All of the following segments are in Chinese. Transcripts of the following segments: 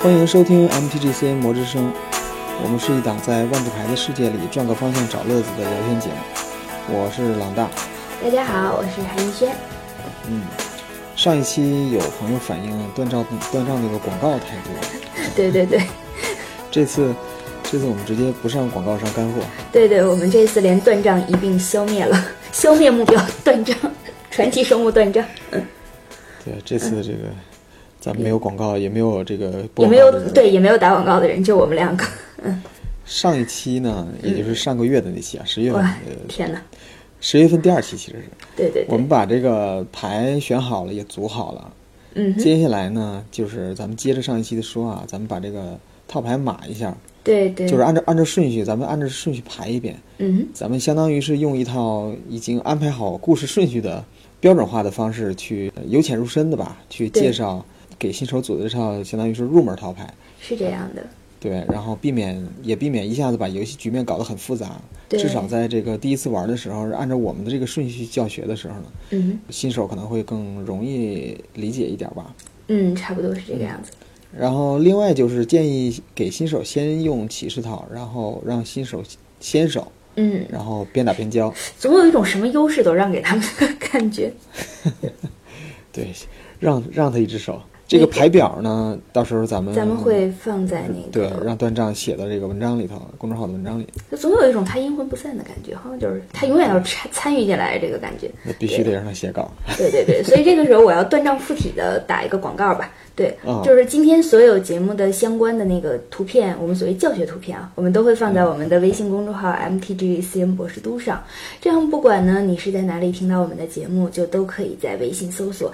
欢迎收听 MTGC 魔之声，我们是一档在万智牌的世界里转个方向找乐子的聊天节目。我是朗大。 大家好，我是韩逸轩。 上一期有朋友反映断账那个广告太多。 对。 这次我们直接不上广告上干货。 对，我们这次连断账一并消灭了，消灭目标断账，传奇生物断账。 对，这次这个咱们没有广告，也没有这个也没有打广告的人，就我们两个。 上一期呢，也就是上个月的那期啊，10月份。 天哪 ！10月份第2期其实是。对。我们把这个牌选好了，也组好了。接下来呢，就是咱们接着上一期的说啊，咱们把这个套牌码一下。对。就是按照顺序，咱们按照顺序排一遍。咱们相当于是用一套已经安排好故事顺序的标准化的方式去由浅入深的吧，去介绍给新手组的这套相当于是入门套牌。 是这样的。对， 然后避免一下子把游戏局面搞得很复杂。至少在这个第一次玩的时候，按照我们的这个顺序教学的时候呢，新手可能会更容易理解一点吧。 差不多是这个样子。 然后另外就是建议给新手先用骑士套，然后让新手先手，然后边打边教， 总有一种什么优势都让给他们的感觉。 对，让他一只手。这个牌表呢，到时候咱们会放在那个对，让断账写到这个文章里头，公众号的文章里。 就总有一种他阴魂不散的感觉，好像就是他永远要参与进来这个感觉。 那必须得让他写稿。 对，所以这个时候我要断账附体的打一个广告吧。对，就是今天所有节目的相关的那个图片，我们所谓教学图片啊，我们都会放在我们的微信公众号 MTGCN 博士都上。这样不管呢你是在哪里听到我们的节目，就都可以在微信搜索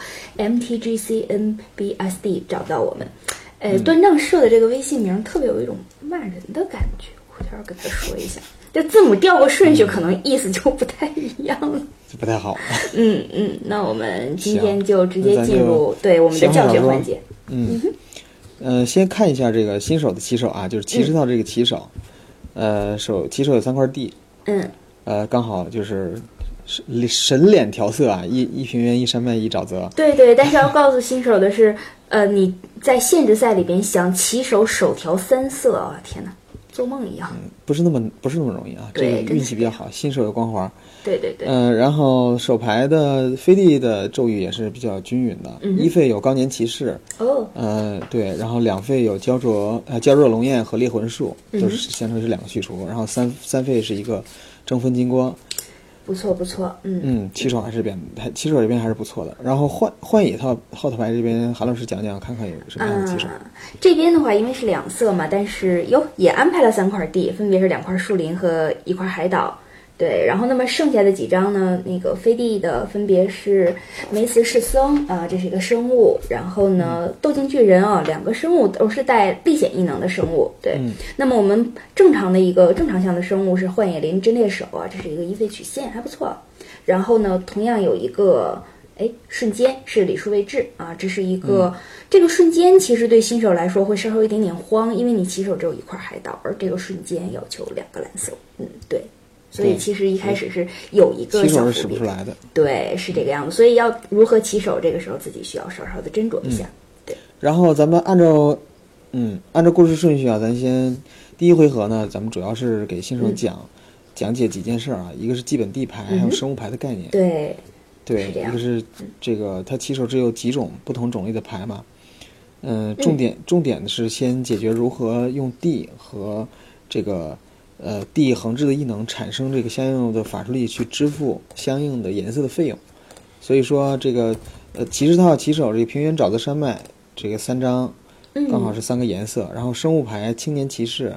MTGCNBSD 找到我们。断账社的这个微信名特别有一种骂人的感觉，我这儿跟他说一下，这字母调个顺序可能意思就不太一样了， 就不太好。 那我们今天就直接进入对我们的教学环节。 先看一下这个新手的起手啊，就是骑士套这个起手。起手有3块地。刚好就是神脸调色啊，一平原，一山脉，一沼泽。 对，但是要告诉新手的是，你在限制赛里边想起手手调3色啊，天哪，做梦一样。 不是那么容易啊，这个运气比较好，新手有光环。 对。 然后手牌的飞地的咒语也是比较均匀的。1费有高年骑士。对，然后2费有焦灼龙焰和猎魂术，都是相当于是2个去除，然后三费是一个争锋金光。 不错。 起手这边还是不错的。然后幻野套牌这边，韩老师讲讲看看有什么样的起手。 这边的话，因为是2色嘛，但是也安排了3块地，分别是2块树林和1块海岛。对，然后那么剩下的几张呢，那个飞地的分别是梅茨士僧啊，这是一个生物，然后呢斗境巨人啊，2个生物都是带历险异能的生物。对，那么我们正常项的生物是幻野林真猎手啊，这是一个1费曲线，还不错。然后呢，同样有一个瞬间是礼数位置啊，这是一个这个瞬间其实对新手来说会稍稍有一点点慌，因为你起手只有1块海岛，而这个瞬间要求2个蓝色。对。所以其实一开始是有一个小伏笔， 起手是使不出来的。 对，是这个样子。所以要如何起手，这个时候自己需要稍稍的斟酌一下。对。 然后咱们按照故事顺序啊，咱先第一回合呢，咱们主要是给新手讲解几件事啊，一个是基本地牌，还有生物牌的概念。 对， 一个是这个它起手只有几种不同种类的牌嘛。重点的是先解决如何用地和这个。地横置的异能产生这个相应的法术力去支付相应的颜色的费用，所以说这个骑士套起手这个平原沼泽山脉这个3张刚好是3个颜色，然后生物牌青年骑士，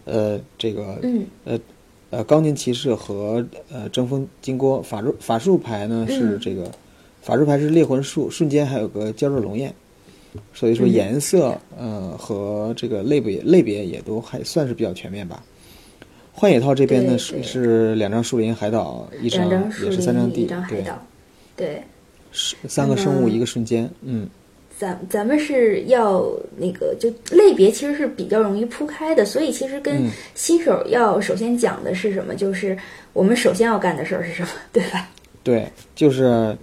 高年骑士和争锋金锅，法术牌呢是这个法术牌是猎魂术，瞬间还有个焦灼龙焰，所以说颜色和这个类别也都还算是比较全面吧。幻野套这边呢是2张树林海岛，也是3张地， 一张海岛。对 ，3个生物1个瞬间。 咱们是要那个就类别其实是比较容易铺开的，所以其实跟新手要首先讲的是什么，就是我们首先要干的事儿是什么，对吧？ 对，就是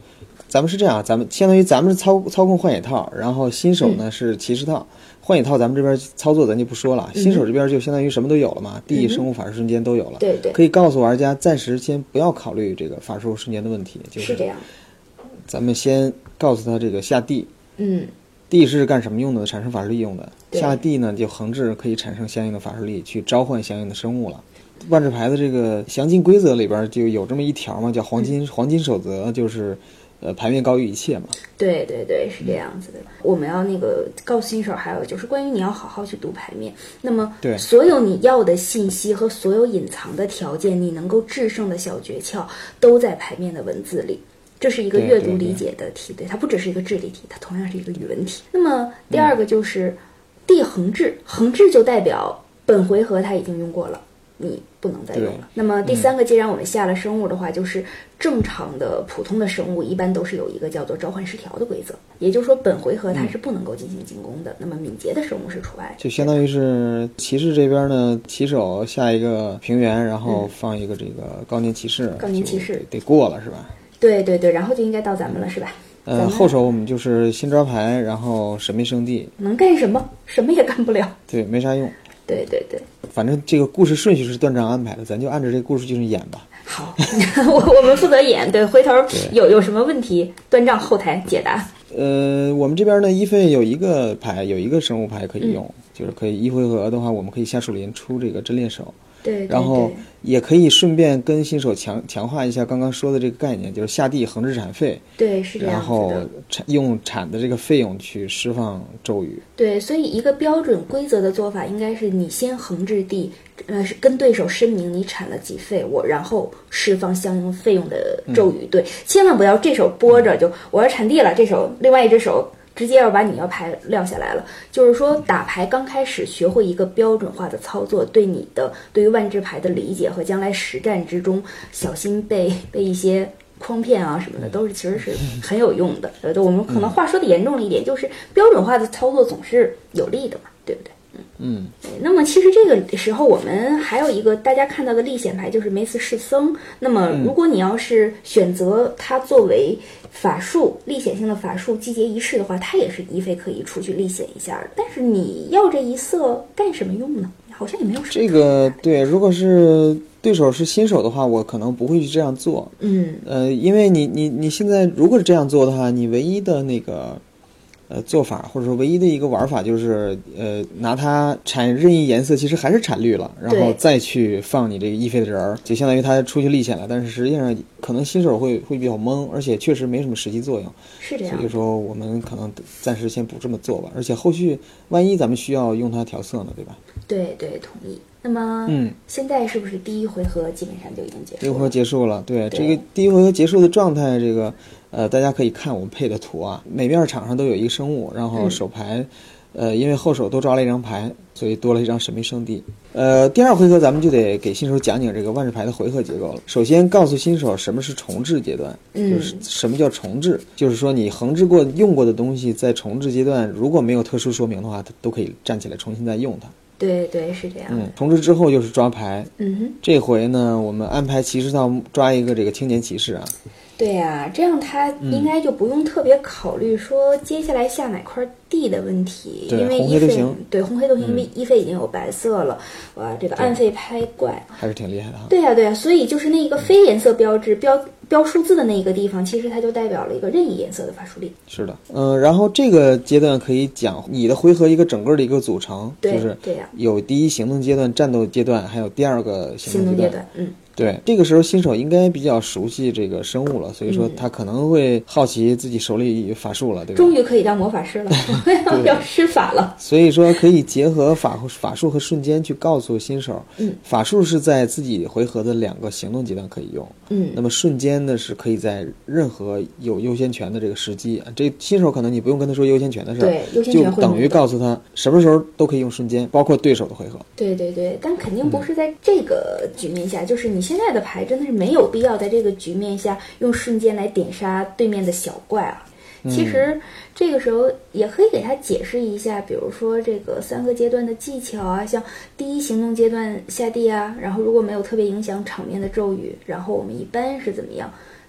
咱们是这样，咱们相当于咱们是操控幻野套，然后新手呢是骑士套。幻野套咱们这边操作咱就不说了，新手这边就相当于什么都有了嘛，地、生物、法术、瞬间都有了。 对对， 可以告诉玩家暂时先不要考虑这个法术瞬间的问题， 是这样。 咱们先告诉他这个下地，地是干什么用的？产生法术力用的。下地呢就横置可以产生相应的法术力，去召唤相应的生物了。万智牌的这个详尽规则里边就有这么一条嘛，叫黄金守则，就是牌面高于一切嘛。 对对对，是这样子的。我们要那个告诉新手，还有就是关于你要好好去读牌面。那么， 对所有你要的信息和所有隐藏的条件，你能够制胜的小诀窍，都在牌面的文字里。这是一个阅读理解的题，对，它不只是一个智力题，它同样是一个语文题。那么第二个就是地横置，横置就代表本回合它已经用过了，你不能再用了。那么第三个，既然我们下了生物的话，就是正常的普通的生物一般都是有一个叫做召唤失调的规则，也就是说本回合它是不能够进行进攻的。那么敏捷的生物是除外， 就相当于是骑士这边呢，骑手下一个平原，然后放一个这个高年骑士，得过了是吧？ 对对对，然后就应该到咱们了是吧？ 后手我们就是新招牌，然后神秘圣地能干什么？什么也干不了。 对，没啥用。 对对对， 反正这个故事顺序是断章安排的，咱就按照这个故事进行演吧。 好，我们负责演，对，回头有什么问题，断章后台解答。 我们这边呢，一费有一个牌，有一个生物牌可以用，就是可以一回合的话，我们可以下树林出这个真猎手。 对， 然后也可以顺便跟新手强化一下刚刚说的这个概念，就是下地横置产费。 对，是这样子的。 然后用产的这个费用去释放咒语。 对，所以一个标准规则的做法应该是你先横置地，跟对手申明你产了几费，然后释放相应费用的咒语。对，千万不要这手拨着就我要产地了，这手另外一只手直接要把你要牌撂下来了。就是说打牌刚开始学会一个标准化的操作，对于万智牌的理解和将来实战之中小心被一些诓骗啊什么的，其实是很有用的。我们可能话说的严重了一点，就是标准化的操作总是有利的嘛，对不对？那么其实这个时候我们还有一个大家看到的历险牌，就是梅斯士僧。那么如果你要是选择它作为法术历险性的法术集结仪式的话，它也是一费可以出去历险一下的。但是你要这一色干什么用呢？好像也没有什么。 这个对，如果是对手是新手的话，我可能不会去这样做。因为你现在如果是这样做的话，你唯一的那个做法，或者说唯一的一个玩法就是拿它产任意颜色，其实还是产绿了，然后再去放你这个一费的人儿，就相当于他出去历险了。但是实际上可能新手会比较懵，而且确实没什么实际作用。 是这样。 所以说我们可能暂时先不这么做吧，而且后续万一咱们需要用它调色呢，对吧？ 对对，同意。那么现在是不是第一回合基本上就已经结束了？ 第一回合结束了，对，这个第一回合结束的状态，这个大家可以看我们配的图啊，每面场上都有一个生物，然后手牌因为后手都抓了一张牌，所以多了一张神秘圣地。第二回合咱们就得给新手讲讲这个万智牌的回合结构了。首先告诉新手什么是重置阶段，就是什么叫重置，就是说你横置过用过的东西，在重置阶段如果没有特殊说明的话，它都可以站起来重新再用它。 对对，是这样。 重置之后就是抓牌。这回呢，我们安排骑士套抓一个这个青年骑士啊。 对呀，这样他应该就不用特别考虑说接下来下哪块地的问题，因为红黑都行。 对，红黑都行，因为一费已经有白色了，哇，这个暗费拍怪还是挺厉害的哈。 对呀对呀，所以就是那个非颜色标志标数字的那个地方，其实它就代表了一个任意颜色的法术力。 是的，然后这个阶段可以讲你的回合一个整个的一个组成，就是有第一行动阶段、战斗阶段，还有第二个行动阶段。对，这个时候新手应该比较熟悉这个生物了，所以说他可能会好奇自己手里有法术了，对吧？ 终于可以当魔法师了，要施法了。 所以说可以结合法术和瞬间去告诉新手，法术是在自己回合的2个行动阶段可以用，那么瞬间呢是可以在任何有优先权的这个时机。这新手可能你不用跟他说优先权的事儿， 对，优先权就等于告诉他什么时候都可以用瞬间，包括对手的回合。 对对对，但肯定不是在这个局面下，就是你现在的牌真的是没有必要在这个局面下用瞬间来点杀对面的小怪啊。其实这个时候也可以给他解释一下，比如说这个3个阶段的技巧啊，像第一行动阶段下地啊，然后如果没有特别影响场面的咒语，然后我们一般是怎么样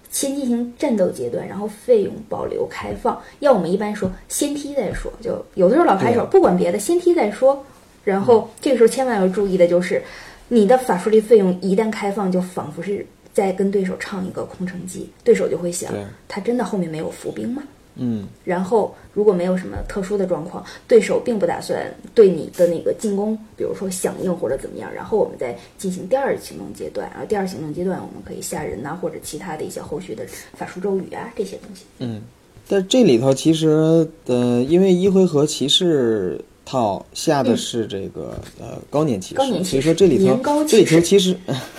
先进行战斗阶段，然后费用保留开放。要我们一般说先踢再说，就有的时候老牌手不管别的，先踢再说。然后这个时候千万要注意的就是，你的法术力费用一旦开放，就仿佛是在跟对手唱一个空城计，对手就会想，他真的后面没有伏兵吗？然后如果没有什么特殊的状况，对手并不打算对你的那个进攻，比如说响应或者怎么样，然后我们再进行第二行动阶段，然后第二行动阶段我们可以吓人呐，或者其他的一些后续的法术咒语啊这些东西。 但这里头其实因为1回合骑士套下的是这个高年骑士，所以说这里头其实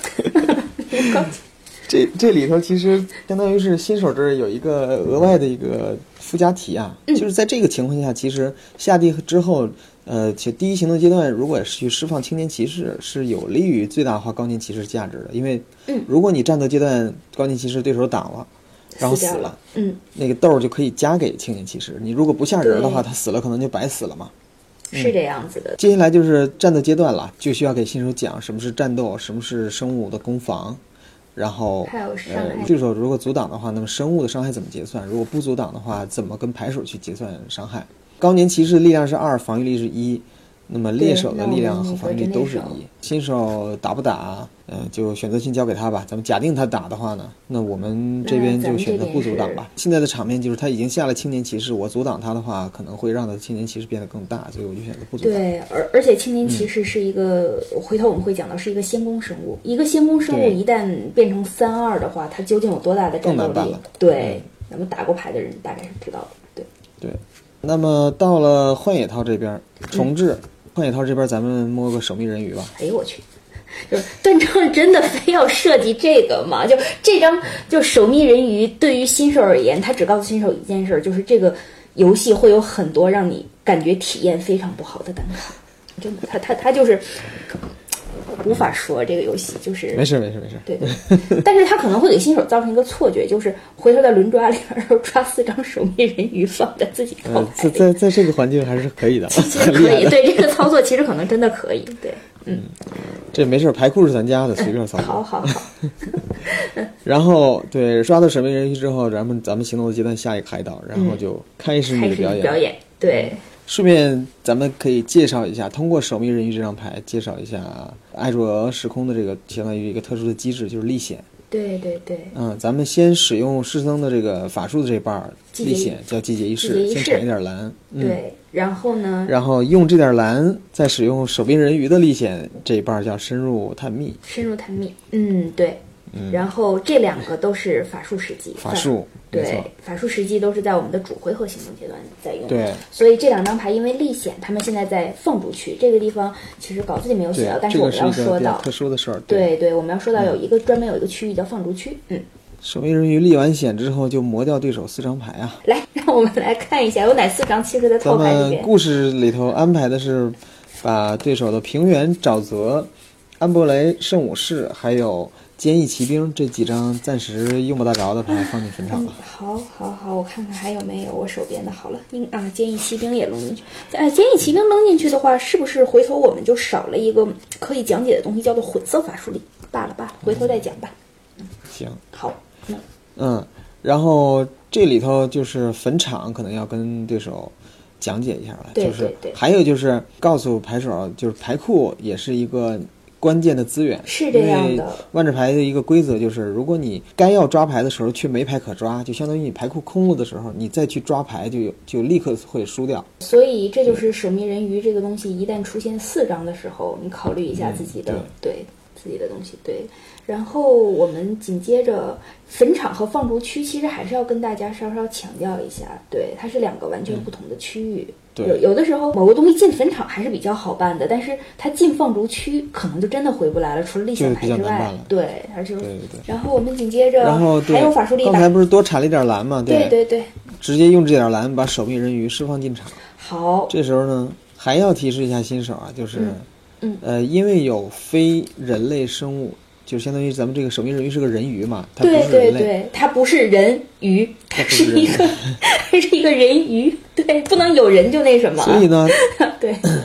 这里头其实相当于是新手这儿有一个额外的一个附加题啊，就是在这个情况下，其实下地之后，其第一行动阶段如果是去释放青年骑士，是有利于最大化高年骑士价值的，因为如果你战斗阶段高年骑士对手挡了，然后死了，那个豆就可以加给青年骑士，你如果不下人的话，他死了可能就白死了嘛。 是这样子的。 接下来就是战斗阶段了，就需要给新手讲什么是战斗，什么是生物的攻防。然后还有伤害， 对手如果阻挡的话，那么生物的伤害怎么结算？如果不阻挡的话，怎么跟牌手去结算伤害？高年骑士力量是2，防御力是1，那么猎手的力量和防御力都是1。新手打不打，就选择性交给他吧。咱们假定他打的话呢，那我们这边就选择不阻挡吧。现在的场面就是他已经下了青年骑士，我阻挡他的话，可能会让他的青年骑士变得更大，所以我就选择不阻挡。 对，而且青年骑士是一个，回头我们会讲到是一个先攻生物。一个先攻生物一旦变成3-2的话，它究竟有多大的战斗力？对，那么打过牌的人大概是知道的。 对。那么到了幻野套这边重置。幻野套这边咱们摸个守密人鱼吧。 哎呦我去，就是断章真的非要设计这个吗？就这张就守密人鱼对于新手而言，他只告诉新手一件事，就是这个游戏会有很多让你感觉体验非常不好的单卡。真的，他就是无法说这个游戏就是没事。 对，但是他可能会给新手造成一个错觉，就是回头在轮抓里边抓4张守密人鱼放在自己套牌里。 在这个环境还是可以的， 其实可以。对，这个操作其实可能真的可以。对， 这没事，牌库是咱家的，随便操作。 好。 然后对，抓到守密人鱼之后，咱们行动的阶段下一个海岛，然后就开始你的表演。 对。 顺便咱们可以介绍一下，通过守密人鱼这张牌介绍一下艾卓时空的这个相当于一个特殊的机制，就是历险。 对。 咱们先使用师僧的这个法术的这半历险，叫季节仪式，先产一点蓝。 对，然后呢？ 然后用这点蓝，再使用守密人鱼的历险这一半叫深入探秘。 对。然后这2个都是法术时机。 法术。 对，法术时机都是在我们的主回合行动阶段在用。 对， 所以这2张牌因为历险，他们现在在放逐区这个地方，其实稿子里没有写到，但是我们要说到特殊的事儿。 对，我们要说到有一个专门有一个区域叫放逐区。 守密人鱼历完险之后就磨掉对手4张牌啊！ 来，让我们来看一下有哪4张，其实在套牌里边。 咱们故事里头安排的是把对手的平原、沼泽、安博雷、圣武士还有坚毅骑兵这几张暂时用不大着的牌放进坟场了。 好，我看看还有没有我手边的。好了，坚毅骑兵也扔进去。坚毅骑兵扔进去的话，是不是回头我们就少了一个可以讲解的东西，叫做混色法术力？罢了，回头再讲吧。 行， 好， 然后这里头就是坟场，可能要跟对手讲解一下了。 对， 就是还有就是告诉牌手，就是牌库也是一个关键的资源， 是这样的。 万智牌的一个规则就是，如果你该要抓牌的时候却没牌可抓，就相当于你牌库空了的时候，你再去抓牌就立刻会输掉。 所以这就是守密人鱼这个东西，一旦出现4张的时候，你考虑一下自己的自己的东西。对，然后我们紧接着坟场和放逐区，其实还是要跟大家稍稍强调一下，对，它是2个完全不同的区域。有的时候某个东西进坟场还是比较好办的，但是它进放逐区可能就真的回不来了，除了历险牌之外。对，还是对。然后我们紧接着还有法术力， 刚才不是多产了一点蓝吗？ 对， 直接用这点蓝把守密人鱼释放进场。 好， 这时候呢还要提示一下新手啊，就是因为有非人类生物，就相当于咱们这个守密人鱼是个人鱼嘛，它不是人类。 对，它不是人鱼，它是一个人鱼，对，不能有人就那什么。 所以呢， 对，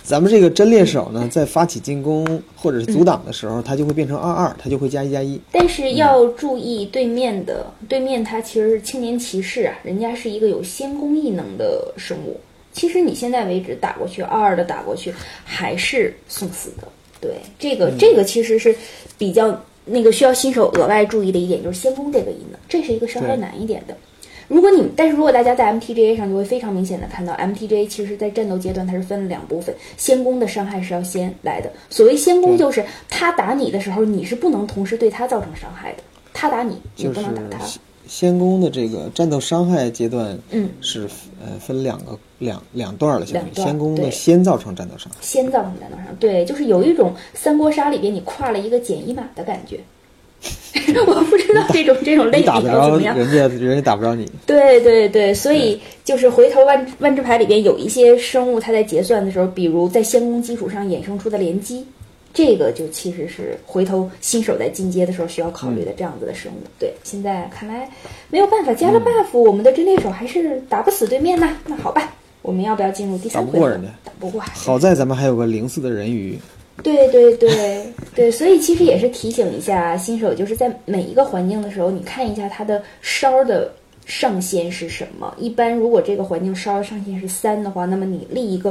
咱们这个真猎手呢，在发起进攻或者是阻挡的时候，它就会变成22，它就会加1+1。 但是要注意对面它其实是青年骑士啊，人家是一个有先攻异能的生物。其实你现在为止打过去22的打过去还是送死的。对，这个其实是比较那个需要新手额外注意的一点，就是先攻这个异能，这是一个稍微难一点的。但是如果大家在 MTGA 上就会非常明显的看到 MTGA 其实在战斗阶段它是分了2部分，先攻的伤害是要先来的。所谓先攻就是他打你的时候你是不能同时对他造成伤害的，他打你你不能打他。 先攻的这个战斗伤害阶段是分两段了，先攻的先造成战斗伤害， 先造成战斗伤害，对，就是有一种三国杀里边你跨了一个减1码的感觉。我不知道这种类比要怎么样， 人家打不着你。 对，所以就是回头万智牌里边有一些生物，它在结算的时候，比如在先攻基础上衍生出的连击，这个就其实是回头新手在进阶的时候需要考虑的这样子的生物。对，现在看来没有办法，加了 buff，我们的真猎手还是打不死对面呢。那好吧，我们要不要进入第3回合？打不过， 好在咱们还有个04的人鱼。 对，所以其实也是提醒一下新手，就是在每一个环境的时候，你看一下它的烧的上限是什么。一般如果这个环境烧的上限是3的话，那么你立一个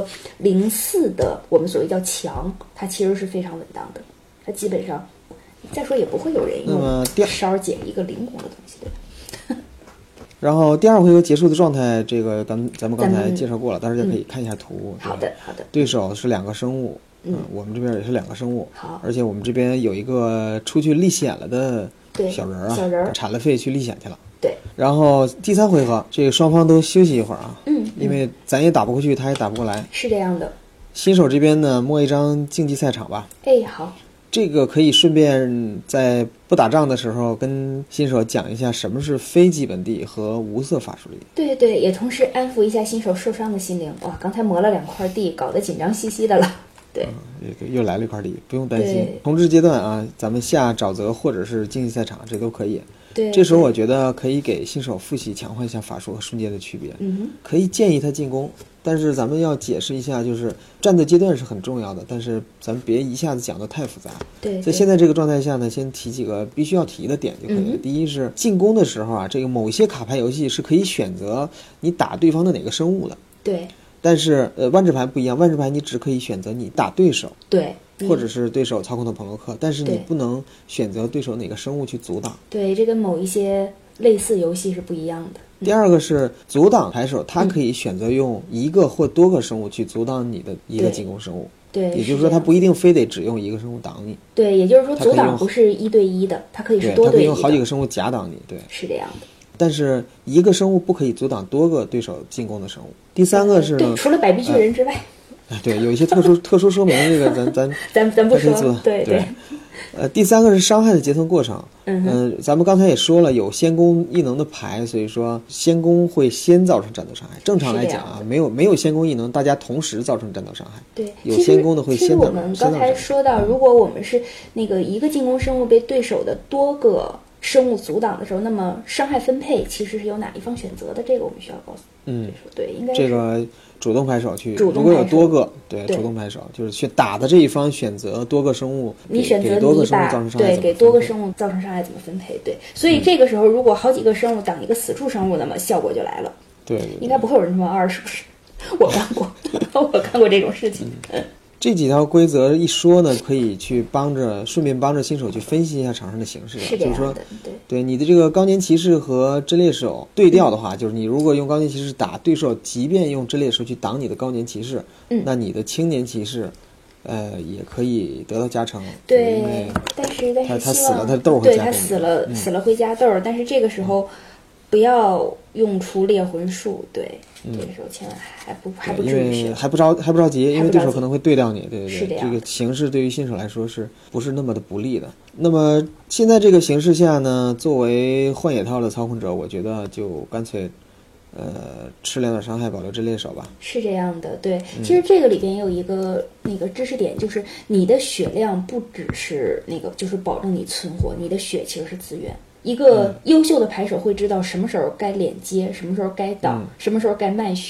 04的，我们所谓叫强，它其实是非常稳当的。它基本上，再说也不会有人用烧减一个0攻的东西，对吧？ 然后第2回合结束的状态，这个咱们刚才介绍过了，大家可以看一下图。 好的。 对手是2个生物。我们这边也是2个生物， 好， 而且我们这边有一个出去历险了的小人啊，铲了废去历险去了。 对， 然后第3回合，这个双方都休息一会儿啊，因为咱也打不过去，他也打不过来， 是这样的。 新手这边呢，摸一张竞技赛场吧。 好， 这个可以顺便在不打仗的时候跟新手讲一下什么是非基本地和无色法术力。 对，也同时安抚一下新手受伤的心灵。哇，刚才磨了2块地，搞得紧张兮兮的了。对， 又来了一块地，不用担心。重置阶段啊，咱们下沼泽或者是竞技赛场，这都可以。 对， 这时候我觉得可以给新手复习强化一下法术和瞬间的区别。可以建议他进攻，但是咱们要解释一下，就是战斗阶段是很重要的，但是咱们别一下子讲得太复杂。 对， 在现在这个状态下呢，先提几个必须要提的点就可以了。第一是进攻的时候啊，这个某些卡牌游戏是可以选择你打对方的哪个生物的。 对。 但是万智牌不一样，万智牌你只可以选择你打对手， 对， 或者是对手操控的朋洛克，但是你不能选择对手哪个生物去阻挡。 对，这跟某一些类似游戏是不一样的。 第2个是阻挡牌手，他可以选择用1个或多个生物去阻挡你的一个进攻生物。 对， 也就是说他不一定非得只用1个生物挡你。 对，也就是说阻挡不是1对1的，它可以是多对1的。 他可以用好几个生物夹挡你。对， 是这样的。 但是1个生物不可以阻挡多个对手进攻的生物。第3个是对，除了百臂巨人之外， 对，有一些特殊说明，这个咱不说。对。 第3个是伤害的结算过程。咱们刚才也说了，有先攻异能的牌，所以说先攻会先造成战斗伤害。正常来讲啊，没有先攻异能，大家同时造成战斗伤害。 对， 有先攻的会先。 其实我们刚才说到，如果我们是那个一个进攻生物被对手的多个生物阻挡的时候，那么伤害分配其实是由哪一方选择的？这个我们需要告诉对手。对，应该是这个主动牌手去，如果有多个，对，主动牌手就是去打的这一方选择多个生物， 你选择给多个生物造成伤害， 对，给多个生物造成伤害怎么分配？对，所以这个时候如果好几个生物挡一个死处生物，那么效果就来了。 对， 应该不会有人这么二，是不是？我干过，我干过这种事情。 这几条规则一说呢，可以去顺便帮着新手去分析一下场上的形势。 是这样的， 就是说，对你的这个高年骑士和真猎手对调的话，就是你如果用高年骑士打对手，即便用真猎手去挡你的高年骑士，那你的青年骑士，也可以得到加成。 对，但是他死了，他豆会加。 对，他死了会加豆，但是这个时候不要用出猎魂术。对。这个时候千万还不至于， 因为还不着急，因为对手可能会对掉你。对， 是这个形势对于新手来说是不是那么的不利的？那么现在这个形势下呢，作为幻野套的操控者，我觉得就干脆吃2点伤害保留真猎手吧。 是这样的，对。其实这个里边也有一个那个知识点，就是你的血量不只是那个，就是保证你存活，你的血其实是资源。一个优秀的牌手会知道什么时候该连接，什么时候该挡，什么时候该卖血，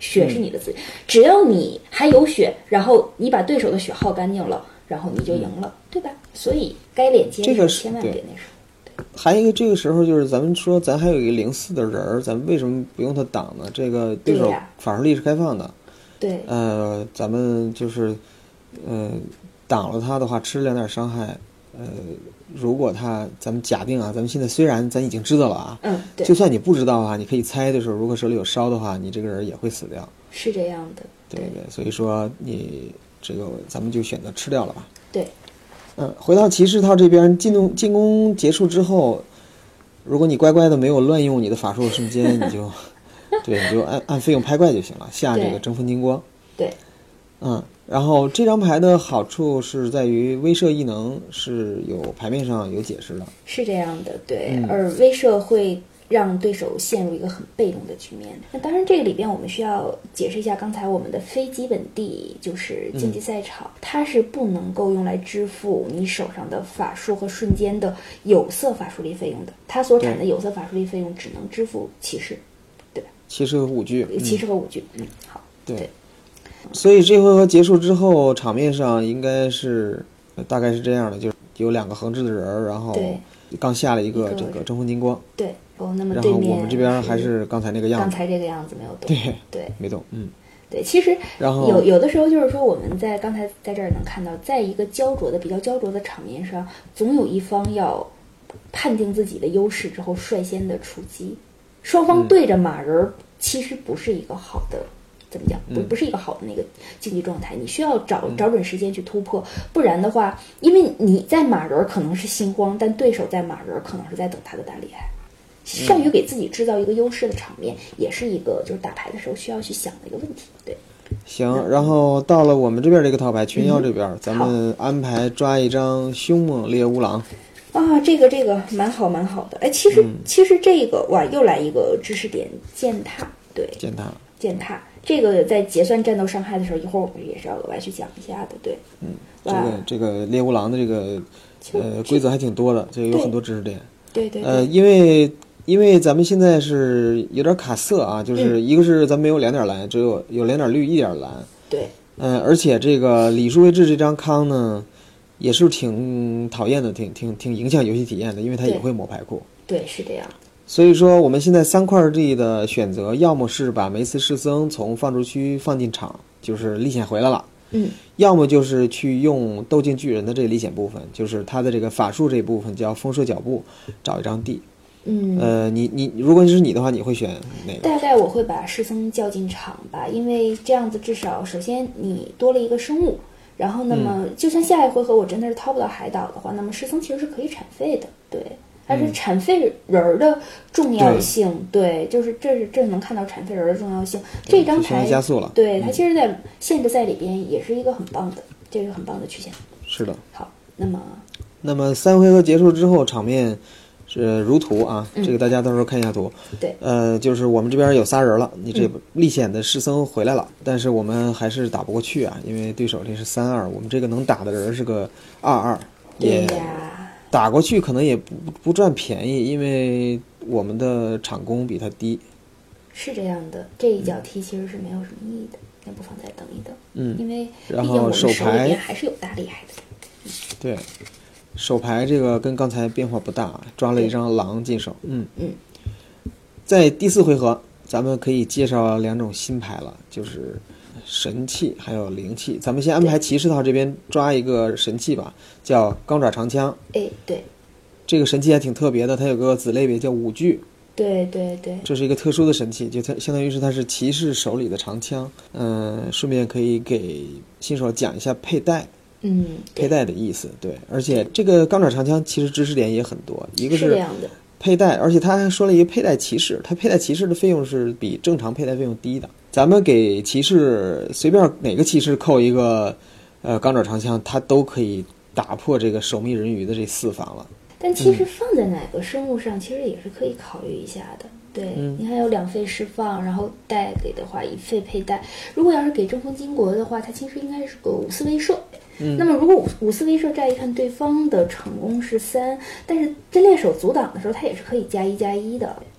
血是你的资源，只要你还有血，然后你把对手的血耗干净了，然后你就赢了，对吧？所以该连接这个千万别那什么。 还有一个，这个时候就是咱们说，咱还有一个04的人儿，咱们为什么不用他挡呢？这个对手法术力是开放的， 对， 咱们就是挡了他的话，吃2点伤害，如果咱们假定啊，咱们现在虽然咱已经知道了啊， 对， 就算你不知道啊，你可以猜的时候，如果手里有烧的话，你这个人也会死掉， 是这样的， 对，所以说你这个咱们就选择吃掉了吧， 对。 回到骑士套这边，进攻结束之后，如果你乖乖的没有乱用你的法术瞬间，你就按费用拍怪就行了，下这个争锋金光。 对， 然后这张牌的好处是在于威慑异能是有牌面上有解释的， 是这样的，对，而威慑会让对手陷入一个很被动的局面。那当然，这个里边我们需要解释一下，刚才我们的非基本地就是竞技赛场，它是不能够用来支付你手上的法术和瞬间的有色法术力费用的，它所产的有色法术力费用只能支付骑士，对吧？ 骑士和舞具， 骑士和舞具，好， 对。所以这回合结束之后，场面上应该是大概是这样的，就是有2个横置的人，然后刚下了一个这个争锋金光， 对，那么对面， 然后我们这边还是刚才那个样子， 刚才这个样子没有动，对， 没动， 对，其实然后有的时候就是说，我们刚才在这儿能看到，在一个比较焦灼的场面上，总有一方要判定自己的优势之后率先的出击，双方对着马人，其实不是一个好的。怎么讲？不是一个好的那个竞技状态，你需要找准时间去突破，不然的话，因为你在马人可能是心慌，但对手在马人可能是在等他的大厉害。善于给自己制造一个优势的场面，也是一个就是打牌的时候需要去想的一个问题。对， 行，然后到了我们这边这个套牌群妖这边，咱们安排抓一张凶猛猎巫狼。 啊，这个蛮好的。哎，其实这个哇，又来一个知识点，践踏，对，践踏。这个在结算战斗伤害的时候，一会儿我们也是要额外去讲一下的，对。 这个猎巫狼的这个规则还挺多的，这个有很多知识点。 对。 因为咱们现在是有点卡色啊，就是一个是咱没有2点蓝，只有2点绿1点蓝。 对。 而且这个礼数位置这张康呢，也是挺讨厌的，挺影响游戏体验的，因为它也会抹牌库。 对，是这样。 所以说我们现在3块地的选择，要么是把梅斯士僧从放逐区放进场，就是历险回来了，要么就是去用斗境巨人的这个历险部分，就是他的这个法术这部分叫风射脚步，找一张地。你如果是你的话，你会选哪个？ 大概我会把士僧叫进场吧，因为这样子至少首先你多了一个生物，然后那么就算下一回合我真的是掏不到海岛的话，那么士僧其实是可以铲废的，对。但是铲废人的重要性，对，就是这能看到铲废人的重要性。这张牌加速了， 对，它其实在限制赛里边也是一个很棒的，这个很棒的曲线。 是的。 好，那么 3回合结束之后，场面是如图啊，这个大家到时候看一下图。 对， 就是我们这边有仨人了，你这历险的士僧回来了，但是我们还是打不过去啊，因为对手这是3-2，我们这个能打的人是个2-2， 对呀。 打过去可能也不赚便宜，因为我们的场攻比他低。 是这样的，这一脚踢其实是没有什么意义的，要不妨再等一等。因为然后手牌还是有大厉害的。 对，手牌这个跟刚才变化不大，抓了一张狼进手。在第4回合，咱们可以介绍2种新牌了，就是神器还有灵器。咱们先安排骑士套这边抓一个神器吧，叫钢爪长枪。 对， 这个神器还挺特别的，它有个子类别叫舞具。 对， 这是一个特殊的神器，就它相当于是它是骑士手里的长枪。顺便可以给新手讲一下佩戴。佩戴的意思，对。而且这个钢爪长枪其实知识点也很多，一个是这样的佩戴，而且他还说了一个佩戴骑士，他佩戴骑士的费用是比正常佩戴费用低的。咱们给骑士随便哪个骑士扣一个钢爪长枪，他都可以打破这个守密人鱼的这4防了。 但其实放在哪个生物上，其实也是可以考虑一下的。对，你还有2费释放，然后带给的话1费佩戴。如果要是给争锋金国的话，它其实应该是个5-4威慑。那么如果5-4威慑乍一看对方的成功是3，但是真猎手阻挡的时候，它也是可以加1+1的。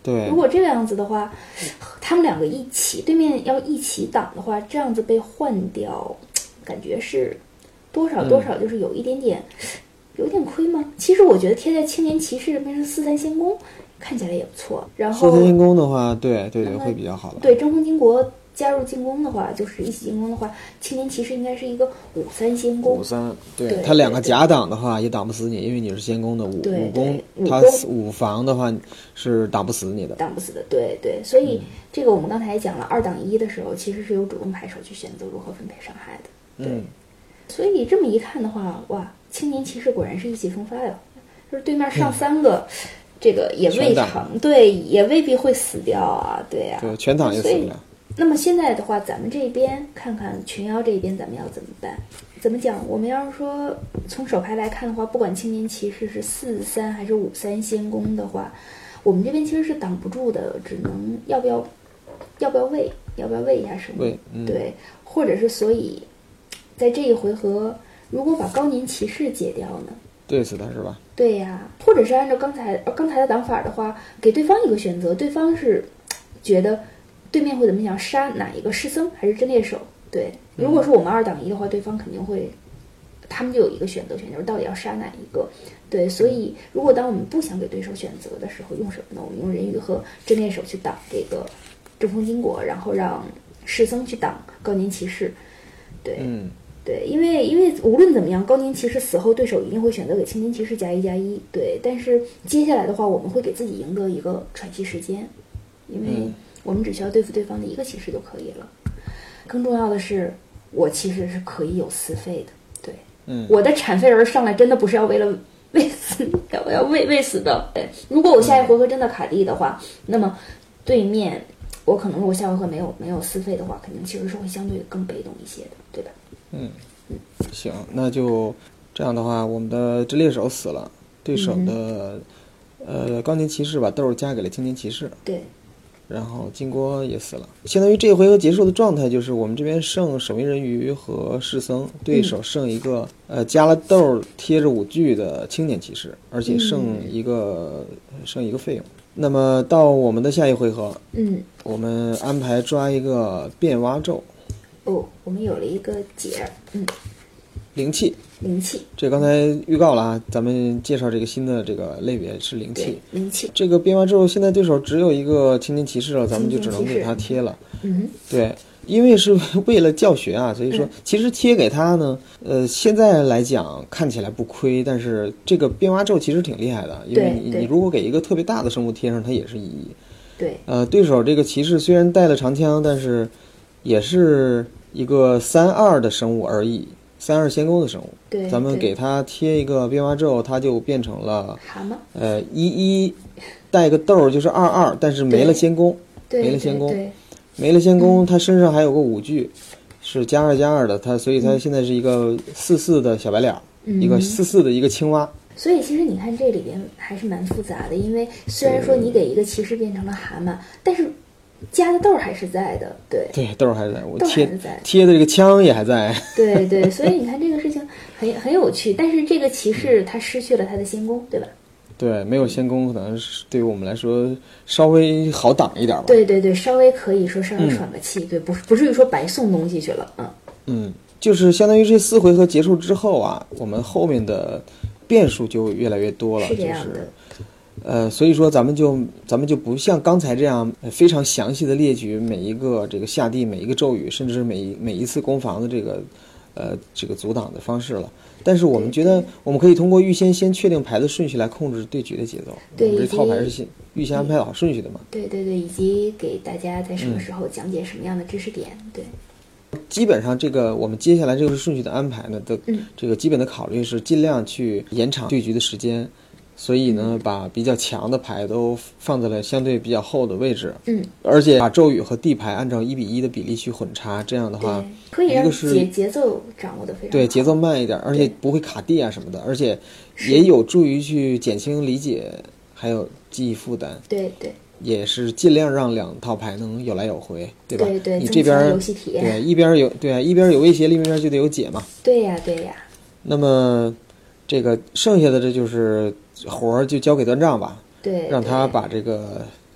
对， 如果这个样子的话，他们两个一起，对面要一起挡的话，这样子被换掉，感觉是多少就是有一点点，有点亏吗？其实我觉得贴在青年骑士变成4-3先攻，看起来也不错。然后 4-3先攻的话，对，会比较好的。 对，争锋金国加入进攻的话，就是一起进攻的话，青年骑士应该是一个5-3先攻。 5-3， 对， 他两个假挡的话也挡不死你，因为你是先攻的武攻，他5防的话是打不死你的， 挡不死的。对对，所以这个我们刚才也讲了，2挡1的时候其实是由主动牌手去选择如何分配伤害的。对，所以这么一看的话，哇，青年骑士果然是意气风发呀！就是对面上3个。这个也未尝对，也未必会死掉啊，对呀、 对，全挡也死不了。 那么现在的话，咱们这边看看群妖这边咱们要怎么办？怎么讲？我们要是说从手牌来看的话，不管青年骑士是4-3还是5-3先攻的话，我们这边其实是挡不住的，只能要不要喂一下生物？对，或者是所以在这一回合，如果把高年骑士解掉呢？ 对死他是吧？ 对呀，或者是按照刚才的挡法的话，给对方一个选择，对方是觉得对面会怎么想，杀哪一个尸僧还是真猎手？对，如果说我们2挡1的话，对方肯定会，他们就有一个选择到底要杀哪一个？对，所以如果当我们不想给对手选择的时候，用什么呢？我们用人鱼和真猎手去挡这个争锋金国，然后让尸僧去挡高年骑士。对，对，因为无论怎么样，高年骑士死后，对手一定会选择给青年骑士+1+1。对，但是接下来的话，我们会给自己赢得一个喘息时间，因为我们只需要对付对方的一个骑士就可以了。更重要的是，我其实是可以有私费的。对，我的产废人上来真的不是要为了喂死，我要喂死的。对，如果我下一回合真的卡地的话，那么对面我可能如果下回合没有私费的话，肯定其实是会相对更被动一些的，对吧？ 行，那就这样的话，我们的真猎手死了，对手的高年骑士把豆加给了青年骑士， 对， 然后金锅也死了。相当于这回合结束的状态就是我们这边剩守门人鱼和士僧，对手剩一个加了豆贴着5具的青年骑士，而且剩一个费用。那么到我们的下一回合，我们安排抓一个变蛙咒。 我们有了一个解， 灵气，这刚才预告了啊，咱们介绍这个新的这个类别是灵气。 灵气这个变化之后，现在对手只有一个青年骑士了，咱们就只能给他贴了。对，因为是为了教学啊，所以说其实贴给他呢，现在来讲看起来不亏，但是这个变化咒其实挺厉害的，因为你如果给一个特别大的生物贴上，它也是1亿。 对， 对手这个骑士虽然带了长枪，但是也是一个3-2的生物而已，3-2先攻的生物。 对， 咱们给他贴一个变化咒，它就变成了蛤蟆。 1-1带个豆就是2-2，但是没了先攻，没了先攻，他身上还有个5具，是+2+2的，所以他现在是一个4-4的小白脸，一个4-4的一个青蛙。 所以其实你看这里边还是蛮复杂的，因为虽然说你给一个骑士变成了蛤蟆，但是加的豆还是在的。对， 豆还在，我贴的这个枪也还在。 对，所以你看这个事情很有趣，但是这个骑士他失去了他的先攻，对吧？ 对，没有先攻可能是对于我们来说稍微好挡一点吧。 对，稍微可以说稍微喘个气，对，不至于说白送东西去了。 就是相当于这4回合结束之后啊，我们后面的变数就越来越多了， 是这样的。 所以说咱们就不像刚才这样非常详细的列举每一个这个下地每一个咒语，甚至每一次攻防的这个阻挡的方式了。但是我们觉得我们可以通过先确定牌的顺序来控制对局的节奏。 对， 我们这套牌是预先安排好顺序的嘛？ 对，以及给大家在什么时候讲解什么样的知识点。对。 基本上这个我们接下来这个顺序的安排呢的这个基本的考虑是尽量去延长对局的时间，所以呢把比较强的牌都放在了相对比较后的位置，而且把咒语和地牌按照1:1的比例去混插，这样的话可以让一个是节奏掌握的非常好， 对，节奏慢一点，而且不会卡地啊什么的，而且也有助于去减轻理解还有记忆负担。 对， 也是尽量让2套牌能有来有回，对吧？ 对， 你这边游戏体验， 对，一边有威胁，另一边就得有解嘛。 对呀。 那么这个剩下的这就是活儿就交给段丈吧， 对， 让他把这个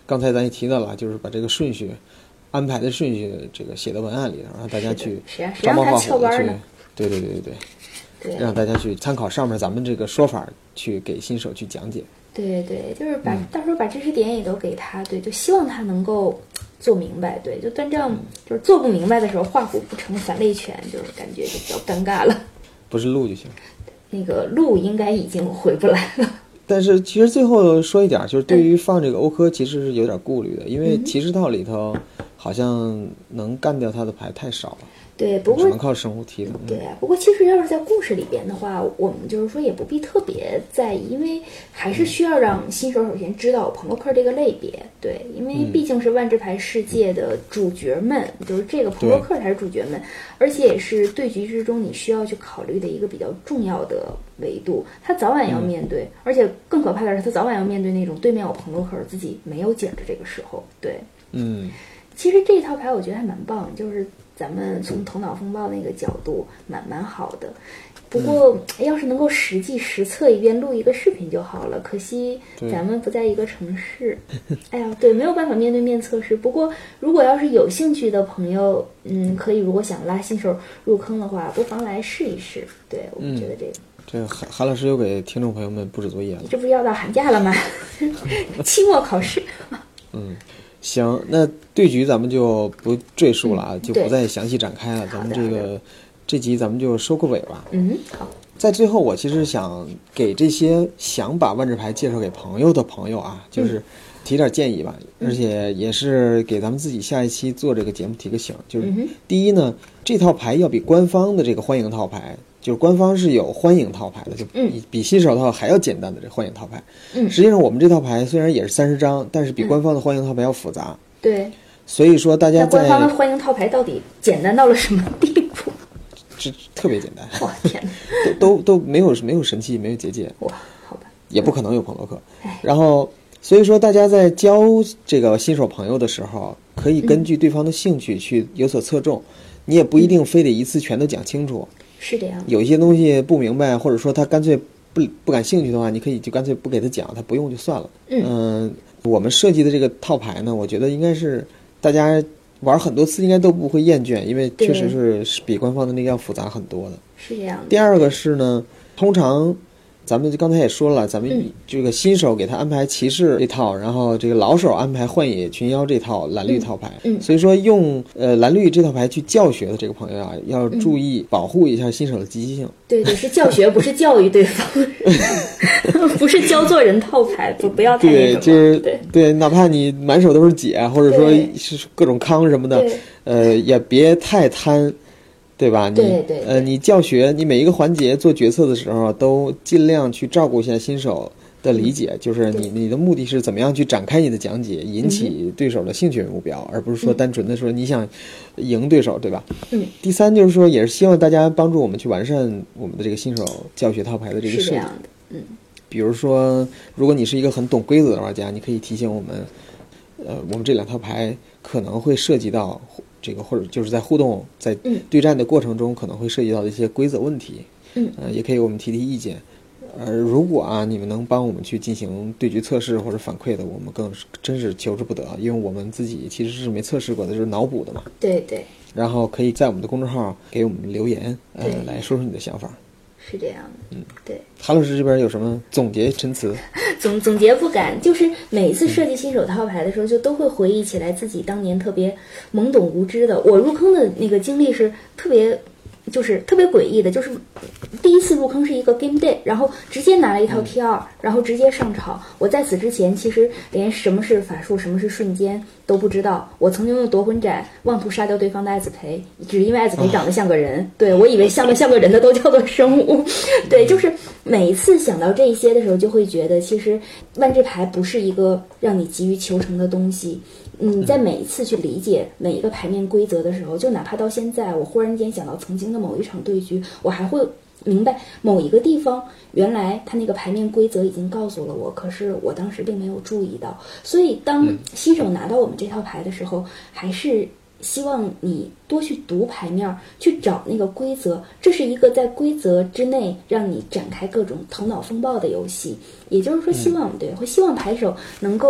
刚才咱也提到了，就是把这个顺序安排的顺序这个写到文案里，让大家去照猫画虎的去，对，让大家去参考上面咱们这个说法，去给新手去讲解。 对，就是到时候把知识点也都给他，对，就希望他能够做明白，对，就断章就是做不明白的时候，画虎不成反类犬，就是感觉就比较尴尬了。 不是路就行， 那个路应该已经回不来了。 但是其实最后说一点，就是对于放这个欧科其实是有点顾虑的，因为骑士套里头好像能干掉他的牌太少了。 对，不过只能靠生物踢的。 对啊，不过其实要是在故事里边的话，我们就是说也不必特别在意，因为还是需要让新手首先知道朋洛克这个类别。对，因为毕竟是万智牌世界的主角们，就是这个朋洛克才是主角们，而且也是对局之中你需要去考虑的一个比较重要的维度。他早晚要面对，而且更可怕的是，他早晚要面对那种对面有朋洛克，自己没有景的这个时候。对，其实这一套牌我觉得还蛮棒，就是咱们从头脑风暴那个角度蛮好的。不过要是能够实际实测一遍，录一个视频就好了。可惜咱们不在一个城市，哎呀，对，没有办法面对面测试。不过如果要是有兴趣的朋友，可以如果想拉新手入坑的话，不妨来试一试。对，我觉得这个韩老师又给听众朋友们布置作业了。 这不是要到寒假了吗？期末考试。 行，那对局咱们就不赘述了啊，就不再详细展开了。咱们这集咱们就收个尾吧。 好。 在最后，我其实想给这些想把万智牌介绍给朋友的朋友啊，就是提点建议吧，而且也是给咱们自己下一期做这个节目提个醒。就是第一呢，这套牌要比官方的这个欢迎套牌，就是官方是有欢迎套牌的，就比新手套还要简单的这欢迎套牌。实际上我们这套牌虽然也是30张，但是比官方的欢迎套牌要复杂。 对， 所以说大家在官方的欢迎套牌到底简单到了什么地步？ 这特别简单。 哇，天哪！ 都没有神器，没有结界。 哇，好吧， 也不可能有朋洛克。然后所以说大家在教这个新手朋友的时候，可以根据对方的兴趣去有所侧重，你也不一定非得一次全都讲清楚。 是这样， 有一些东西不明白，或者说他干脆不感兴趣的话，你可以就干脆不给他讲，他不用就算了。我们设计的这个套牌呢，我觉得应该是大家玩很多次应该都不会厌倦，因为确实是比官方的那个要复杂很多的。 是这样的。 第二个是呢，通常咱们刚才也说了，咱们这个新手给他安排骑士这套，然后这个老手安排幻野群妖这套蓝绿套牌。所以说用蓝绿这套牌去教学的这个朋友啊，要注意保护一下新手的积极性。 对，是教学，不是教育对方，不是教做人套牌，不要太那个。对，哪怕你满手都是解，或者说是各种康什么的，也别太贪。对吧？你教学，你每一个环节做决策的时候，都尽量去照顾一下新手的理解，就是你的目的是怎么样去展开你的讲解，引起对手的兴趣为目标，而不是说单纯的说你想赢对手，对吧？第三就是说，也是希望大家帮助我们去完善我们的这个新手教学套牌的这个设计。 是这样的。 比如说，如果你是一个很懂规则的玩家，你可以提醒我们，我们这两套牌可能会涉及到这个，或者就是在互动在对战的过程中可能会涉及到的一些规则问题，也可以我们提意见。如果你们能帮我们去进行对局测试或者反馈的，我们更真是求之不得，因为我们自己其实是没测试过的，就是脑补的嘛。 对。 然后可以在我们的公众号给我们留言，来说说你的想法。 是这样的。对。 韩老师这边有什么总结陈词？ 总结不敢，就是每一次设计新手套牌的时候，就都会回忆起来自己当年特别懵懂无知的。我入坑的那个经历是特别诡异的，就是第一次入坑是一个 game day， 然后直接拿了一套 T2，然后直接上场。我在此之前其实连什么是法术，什么是瞬间都不知道。我曾经用夺魂斩妄图杀掉对方的艾子培，只因为艾子培长得像个人。对，我以为像个人的都叫做生物。对，就是每一次想到这一些的时候，就会觉得其实万智牌不是一个让你急于求成的东西。在每一次去理解每一个牌面规则的时候，就哪怕到现在，我忽然间想到曾经的某一场对局，我还会明白某一个地方原来它那个牌面规则已经告诉了我，可是我当时并没有注意到。所以当新手拿到我们这套牌的时候，还是希望你多去读牌面，去找那个规则。这是一个在规则之内让你展开各种头脑风暴的游戏。也就是说，希望牌手能够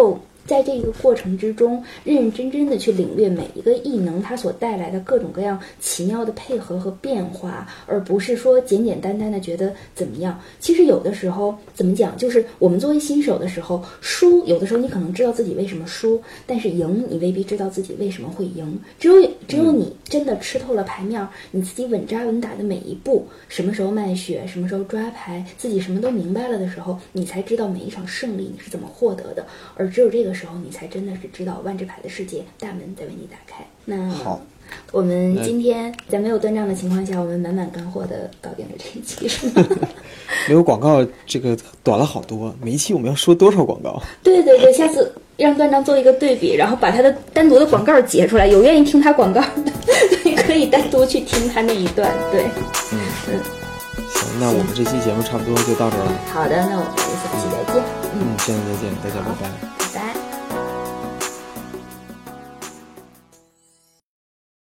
在这个过程之中，认认真真的去领略每一个异能它所带来的各种各样奇妙的配合和变化，而不是说简简单单的觉得怎么样。其实有的时候怎么讲，就是我们作为新手的时候，输有的时候你可能知道自己为什么输，但是赢你未必知道自己为什么会赢。只有你真的吃透了牌面，你自己稳扎稳打的每一步，什么时候卖血，什么时候抓牌，自己什么都明白了的时候，你才知道每一场胜利你是怎么获得的。而只有这个时候，你才真的是知道万智牌的世界大门在为你打开。那好， 我们今天在没有断账的情况下，我们满满干货的搞定了这一期，是吗？ 没有广告，这个短了好多。每一期我们要说多少广告？ 对对对，下次让段章做一个对比，然后把他的单独的广告截出来。有愿意听他广告的，你可以单独去听他那一段。对， 行，那我们这期节目差不多就到这儿了。 好的，那我们下期再见。 下期再见，大家拜拜。